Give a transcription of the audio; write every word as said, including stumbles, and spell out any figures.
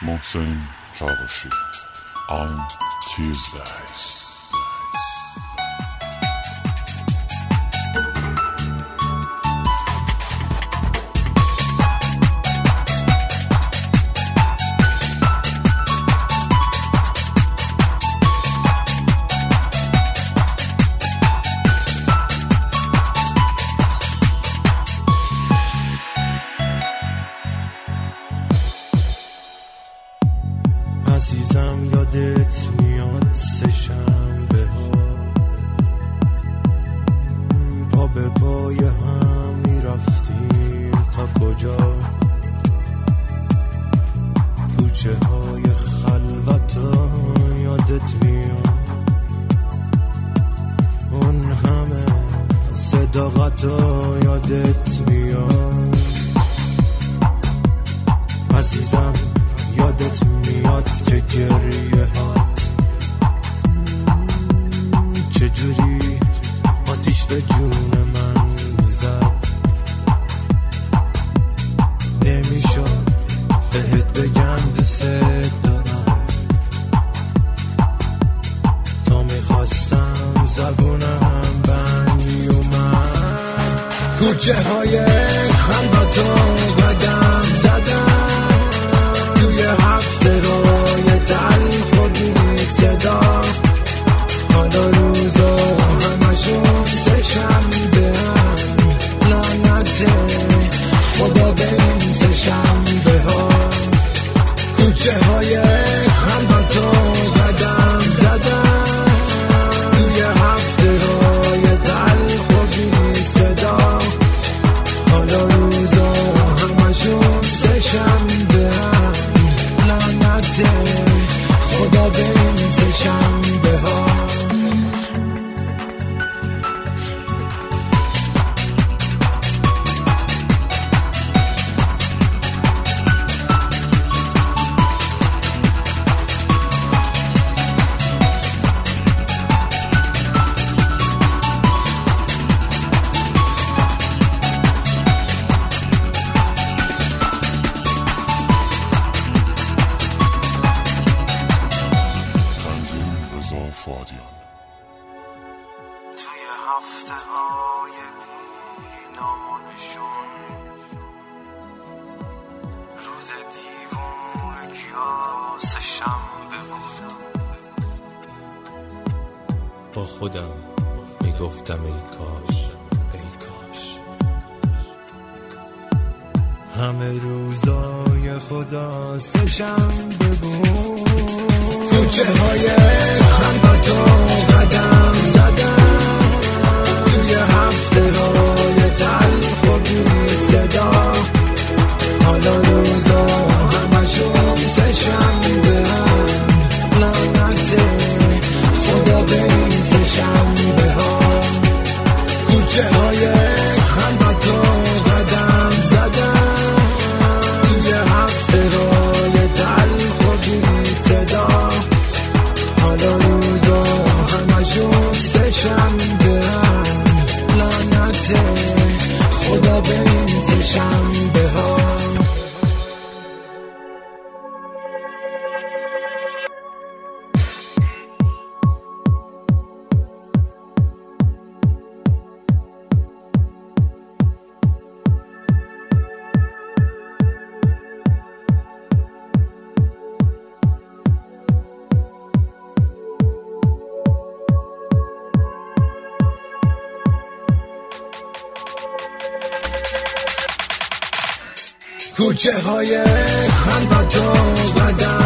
محسن چاوشی on Tuesdays. عزیزم یادت میاد سه شنبه ها پا به پای هم میرفتیم تا کجا، کوچه های خلوت ها یادت میاد، اون همه صداقت ها یادت میاد. عزیزم یادت میاد که گریه هات چجوری آتیش به جون من میزد، نمیشد بهت بگم دوست دارم تا میخواستم زبونم بند اومد، کوچه های خلوتو قدم زدم، هفته های تلخ و بی صدا، حالا روزا همشون سه شنبه هم، لعنت خدا به این سه شنبه ها، کوچه های خلوتو قدم زدم، توی هفته های تلخ و بی صدا، حالا روزا همشون سه شنبه هم، خدا به این سه شنبه ها. توی هفته های بی نامونشون، روز دیوونگی ها سه شنبه بود، با خودم میگفتم ای کاش ای کاش همه روزای خدا سه شنبه بود، کوچه های خلوتو قدم زدم، توی هفته های تلخ و بی صدا، حالا روزا همشون سه شنبه هم، لعنت خدا به این سه شنبه ها، کوچه های خلوتو قدم زدم، توی هفته های تلخ و بی صدا، حالا روزا همشون سه شنبه هم، لعنت خدا به این سه شنبه ها. کوچه های خلوتو قدم